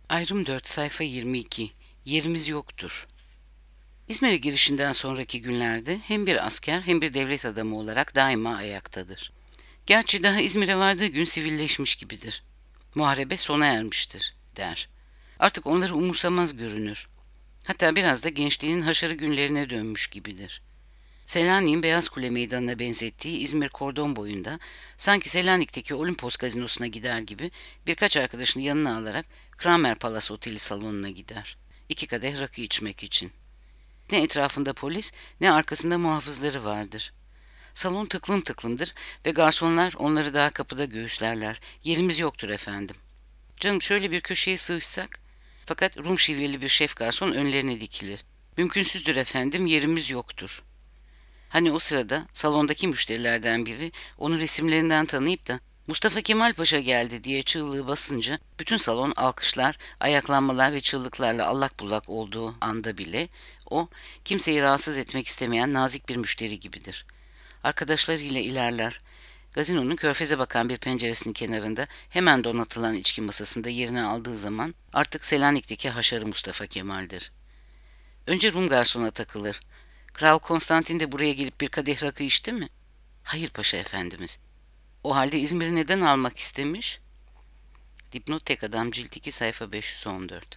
Ayrım 4 sayfa 22. Yerimiz yoktur. İzmir'e girişinden sonraki günlerde hem bir asker hem bir devlet adamı olarak daima ayaktadır. Gerçi daha İzmir'e vardığı gün sivilleşmiş gibidir. Muharebe sona ermiştir, der. Artık onları umursamaz görünür. Hatta biraz da gençliğinin haşarı günlerine dönmüş gibidir. Selanik'in Beyaz Kule Meydanı'na benzettiği İzmir kordon boyunda sanki Selanik'teki Olimpos gazinosuna gider gibi birkaç arkadaşını yanına alarak Kramer Palace Oteli salonuna gider. 2 kadeh rakı içmek için. Ne etrafında polis ne arkasında muhafızları vardır. Salon tıklım tıklımdır ve garsonlar onları daha kapıda göğüslerler. Yerimiz yoktur efendim. Canım şöyle bir köşeye sığışsak? Fakat Rum şiveli bir şef garson önlerine dikilir. Mümkünsüzdür efendim, yerimiz yoktur. Hani o sırada salondaki müşterilerden biri onu resimlerinden tanıyıp da Mustafa Kemal Paşa geldi diye çığlığı basınca bütün salon alkışlar, ayaklanmalar ve çığlıklarla allak bullak olduğu anda bile o kimseyi rahatsız etmek istemeyen nazik bir müşteri gibidir. Arkadaşlarıyla ilerler. Gazinonun körfeze bakan bir penceresinin kenarında hemen donatılan içki masasında yerini aldığı zaman artık Selanik'teki haşarı Mustafa Kemal'dir. Önce Rum garsona takılır. Kral Konstantin de buraya gelip bir kadeh rakı içti mi? Hayır paşa efendimiz. O halde İzmir'i neden almak istemiş? Dipnot Tek Adam Cilt 2 sayfa 514.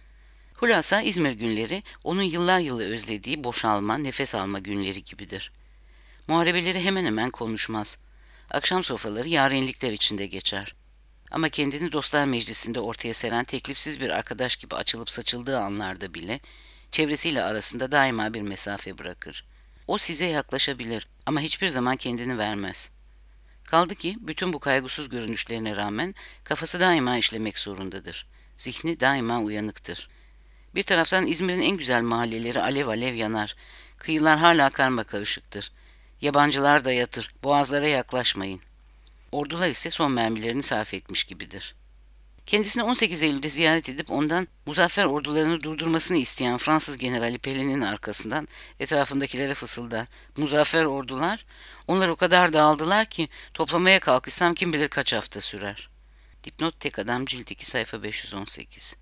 Hulasa İzmir günleri onun yıllar yılı özlediği boşalma, nefes alma günleri gibidir. Muharebeleri hemen hemen konuşmaz. Akşam sofraları yarenlikler içinde geçer. Ama kendini dostlar meclisinde ortaya seren teklifsiz bir arkadaş gibi açılıp saçıldığı anlarda bile çevresiyle arasında daima bir mesafe bırakır. O size yaklaşabilir ama hiçbir zaman kendini vermez. Kaldı ki bütün bu kaygısız görünüşlerine rağmen kafası daima işlemek zorundadır. Zihni daima uyanıktır. Bir taraftan İzmir'in en güzel mahalleleri alev alev yanar. Kıyılar hala karmakarışıktır. Yabancılar da yatır, boğazlara yaklaşmayın. Ordular ise son mermilerini sarf etmiş gibidir. Kendisini 18 Eylül'de ziyaret edip ondan muzaffer ordularını durdurmasını isteyen Fransız generali Pelin'in arkasından etrafındakilere fısıldar. Muzaffer ordular, onlar o kadar dağıldılar ki toplamaya kalkışsam kim bilir kaç hafta sürer. Dipnot Tek Adam Cilt 2 sayfa 518.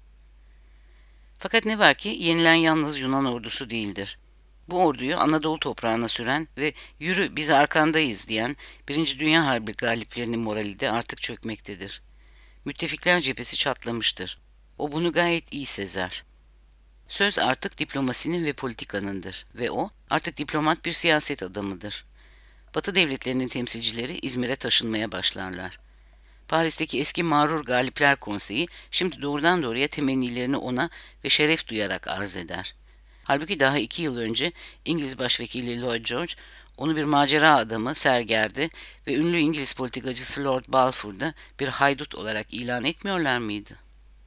Fakat ne var ki yenilen yalnız Yunan ordusu değildir. Bu orduyu Anadolu toprağına süren ve yürü biz arkandayız diyen Birinci Dünya Harbi galiplerinin morali de artık çökmektedir. Müttefikler cephesi çatlamıştır. O bunu gayet iyi sezer. Söz artık diplomasinin ve politikanındır ve o artık diplomat bir siyaset adamıdır. Batı devletlerinin temsilcileri İzmir'e taşınmaya başlarlar. Paris'teki eski mağrur Galipler Konseyi şimdi doğrudan doğruya temennilerini ona ve şeref duyarak arz eder. Halbuki daha 2 yıl önce İngiliz Başvekili Lloyd George onu bir macera adamı, sergerdi ve ünlü İngiliz politikacısı Lord Balfour'da bir haydut olarak ilan etmiyorlar mıydı?